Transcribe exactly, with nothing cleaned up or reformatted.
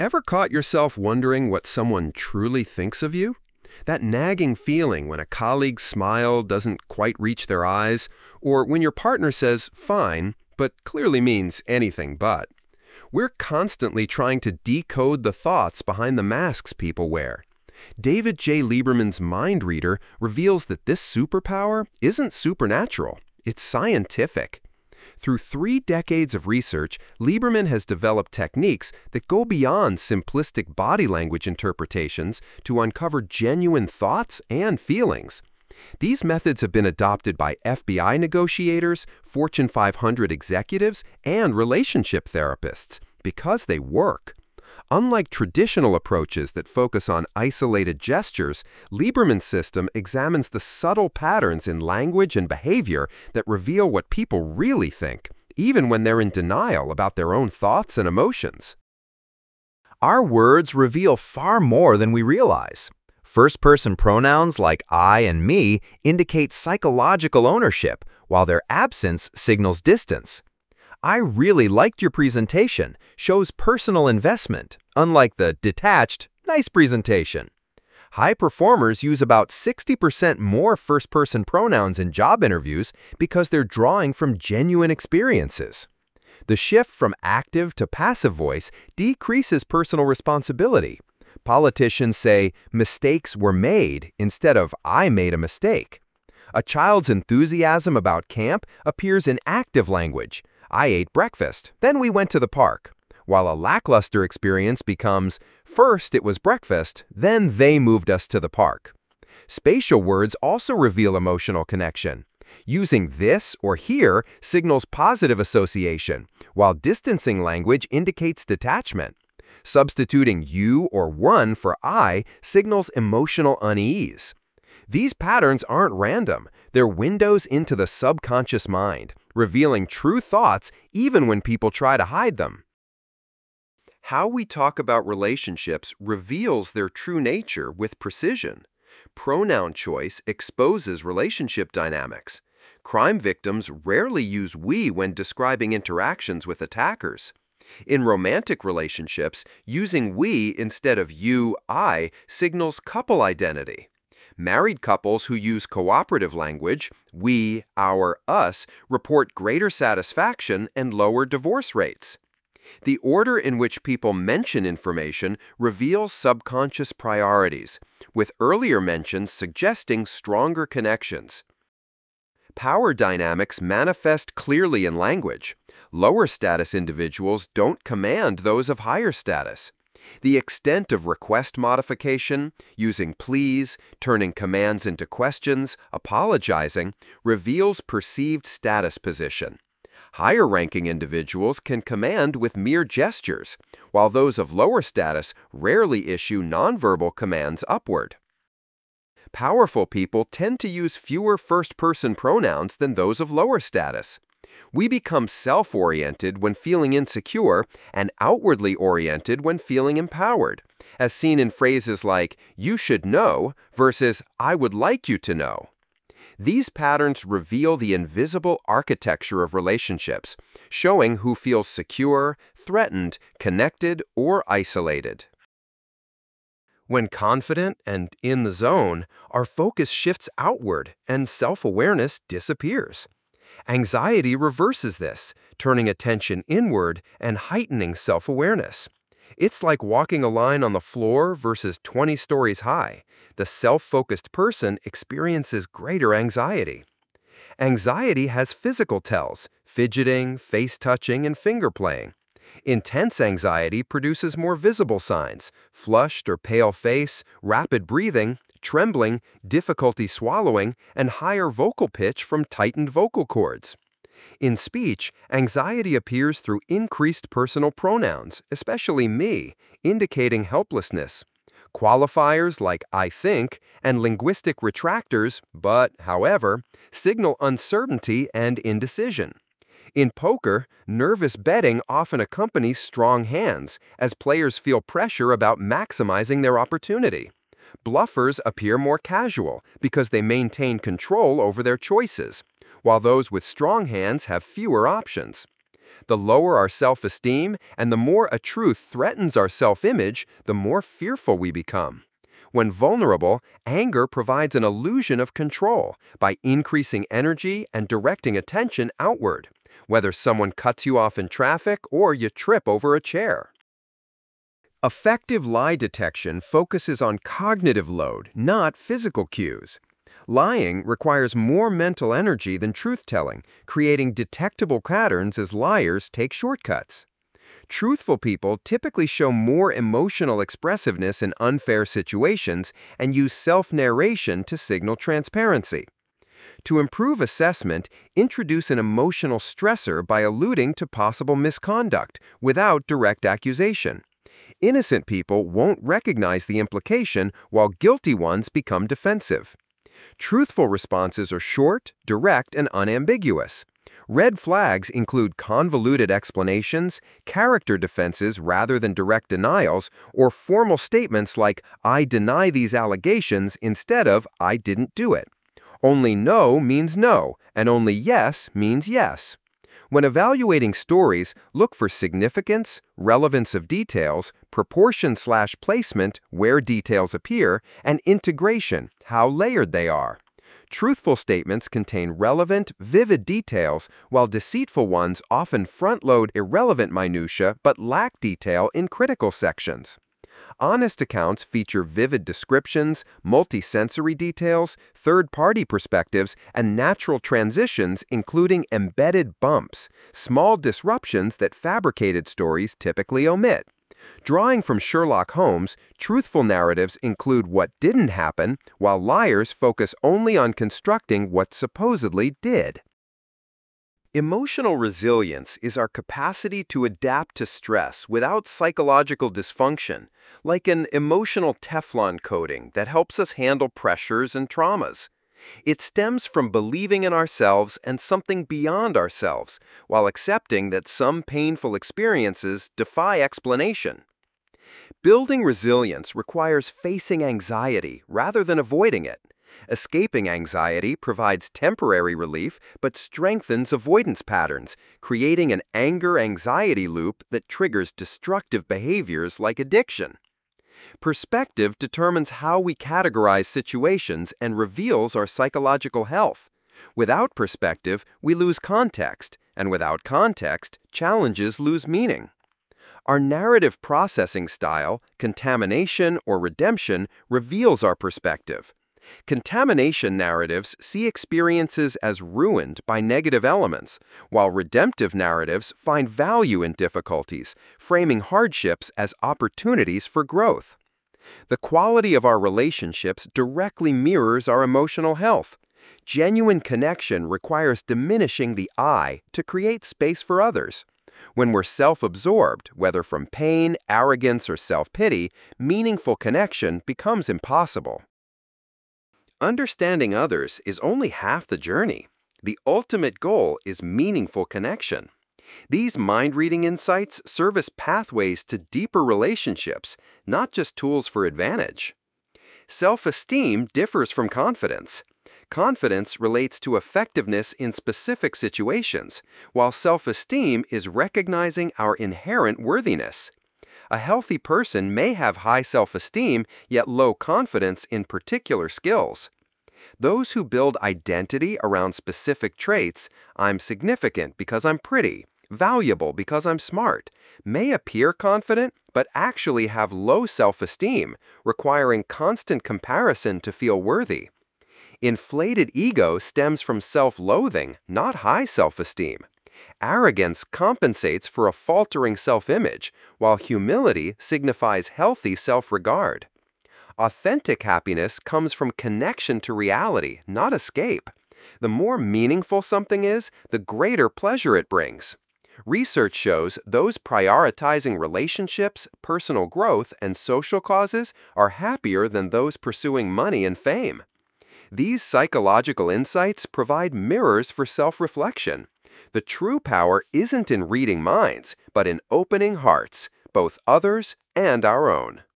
Ever caught yourself wondering what someone truly thinks of you? That nagging feeling when a colleague's smile doesn't quite reach their eyes, or when your partner says, fine, but clearly means anything but. We're constantly trying to decode the thoughts behind the masks people wear. David J. Lieberman's Mind Reader reveals that this superpower isn't supernatural, it's scientific. Through three decades of research, Lieberman has developed techniques that go beyond simplistic body language interpretations to uncover genuine thoughts and feelings. These methods have been adopted by F B I negotiators, Fortune five hundred executives, and relationship therapists because they work. Unlike traditional approaches that focus on isolated gestures, Lieberman's system examines the subtle patterns in language and behavior that reveal what people really think, even when they're in denial about their own thoughts and emotions. Our words reveal far more than we realize. First-person pronouns like I and me indicate psychological ownership, while their absence signals distance. I really liked your presentation shows personal investment, unlike the detached, nice presentation. High performers use about sixty percent more first-person pronouns in job interviews because they're drawing from genuine experiences. The shift from active to passive voice decreases personal responsibility. Politicians say, mistakes were made instead of I made a mistake. A child's enthusiasm about camp appears in active language. I ate breakfast, then we went to the park. While a lackluster experience becomes, first it was breakfast, then they moved us to the park. Spatial words also reveal emotional connection. Using this or here signals positive association, while distancing language indicates detachment. Substituting you or one for I signals emotional unease. These patterns aren't random. They're windows into the subconscious mind, revealing true thoughts even when people try to hide them. How we talk about relationships reveals their true nature with precision. Pronoun choice exposes relationship dynamics. Crime victims rarely use we when describing interactions with attackers. In romantic relationships, using we instead of you, I signals couple identity. Married couples who use cooperative language, we, our, us, report greater satisfaction and lower divorce rates. The order in which people mention information reveals subconscious priorities, with earlier mentions suggesting stronger connections. Power dynamics manifest clearly in language. Lower status individuals don't command those of higher status. The extent of request modification, using please, turning commands into questions, apologizing, reveals perceived status position. Higher-ranking individuals can command with mere gestures, while those of lower status rarely issue nonverbal commands upward. Powerful people tend to use fewer first-person pronouns than those of lower status. We become self-oriented when feeling insecure and outwardly oriented when feeling empowered, as seen in phrases like, you should know versus I would like you to know. These patterns reveal the invisible architecture of relationships, showing who feels secure, threatened, connected, or isolated. When confident and in the zone, our focus shifts outward and self-awareness disappears. Anxiety reverses this, turning attention inward and heightening self-awareness. It's like walking a line on the floor versus twenty stories high. The self-focused person experiences greater anxiety. Anxiety has physical tells, fidgeting, face-touching, and finger-playing. Intense anxiety produces more visible signs, flushed or pale face, rapid breathing, trembling, difficulty swallowing, and higher vocal pitch from tightened vocal cords. In speech, anxiety appears through increased personal pronouns, especially me, indicating helplessness. Qualifiers like I think and linguistic retractors, but, however, signal uncertainty and indecision. In poker, nervous betting often accompanies strong hands, as players feel pressure about maximizing their opportunity. Bluffers appear more casual because they maintain control over their choices, while those with strong hands have fewer options. The lower our self-esteem and the more a truth threatens our self-image, the more fearful we become. When vulnerable, anger provides an illusion of control by increasing energy and directing attention outward, whether someone cuts you off in traffic or you trip over a chair. Effective lie detection focuses on cognitive load, not physical cues. Lying requires more mental energy than truth-telling, creating detectable patterns as liars take shortcuts. Truthful people typically show more emotional expressiveness in unfair situations and use self-narration to signal transparency. To improve assessment, introduce an emotional stressor by alluding to possible misconduct without direct accusation. Innocent people won't recognize the implication, while guilty ones become defensive. Truthful responses are short, direct, and unambiguous. Red flags include convoluted explanations, character defenses rather than direct denials, or formal statements like, "I deny these allegations," instead of, "I didn't do it." Only no means no, and only yes means yes. When evaluating stories, look for significance, relevance of details, proportion slash placement, where details appear, and integration, how layered they are. Truthful statements contain relevant, vivid details, while deceitful ones often front-load irrelevant minutiae but lack detail in critical sections. Honest accounts feature vivid descriptions, multi-sensory details, third-party perspectives, and natural transitions, including embedded bumps, small disruptions that fabricated stories typically omit. Drawing from Sherlock Holmes, truthful narratives include what didn't happen, while liars focus only on constructing what supposedly did. Emotional resilience is our capacity to adapt to stress without psychological dysfunction, like an emotional Teflon coating that helps us handle pressures and traumas. It stems from believing in ourselves and something beyond ourselves, while accepting that some painful experiences defy explanation. Building resilience requires facing anxiety rather than avoiding it. Escaping anxiety provides temporary relief but strengthens avoidance patterns, creating an anger-anxiety loop that triggers destructive behaviors like addiction. Perspective determines how we categorize situations and reveals our psychological health. Without perspective, we lose context, and without context, challenges lose meaning. Our narrative processing style, contamination or redemption, reveals our perspective. Contamination narratives see experiences as ruined by negative elements, while redemptive narratives find value in difficulties, framing hardships as opportunities for growth. The quality of our relationships directly mirrors our emotional health. Genuine connection requires diminishing the I to create space for others. When we're self-absorbed, whether from pain, arrogance, or self-pity, meaningful connection becomes impossible. Understanding others is only half the journey. The ultimate goal is meaningful connection. These mind-reading insights serve as pathways to deeper relationships, not just tools for advantage. Self-esteem differs from confidence. Confidence relates to effectiveness in specific situations, while self-esteem is recognizing our inherent worthiness. A healthy person may have high self-esteem, yet low confidence in particular skills. Those who build identity around specific traits, I'm significant because I'm pretty, valuable because I'm smart, may appear confident but actually have low self-esteem, requiring constant comparison to feel worthy. Inflated ego stems from self-loathing, not high self-esteem. Arrogance compensates for a faltering self-image, while humility signifies healthy self-regard. Authentic happiness comes from connection to reality, not escape. The more meaningful something is, the greater pleasure it brings. Research shows those prioritizing relationships, personal growth, and social causes are happier than those pursuing money and fame. These psychological insights provide mirrors for self-reflection. The true power isn't in reading minds, but in opening hearts, both others and our own.